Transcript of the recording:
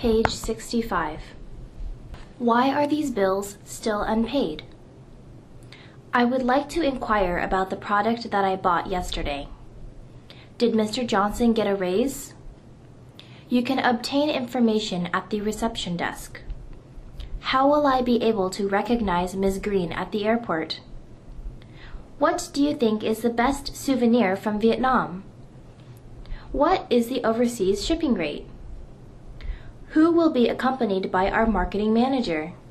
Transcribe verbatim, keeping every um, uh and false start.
Page sixty-five. Why are these bills still unpaid? I would like to inquire about the product that I bought yesterday. Did Mister Johnson get a raise? You can obtain information at the reception desk. How will I be able to recognize Miz Green at the airport? What do you think is the best souvenir from Vietnam? What is the overseas shipping rate? Who will be accompanied by our marketing manager?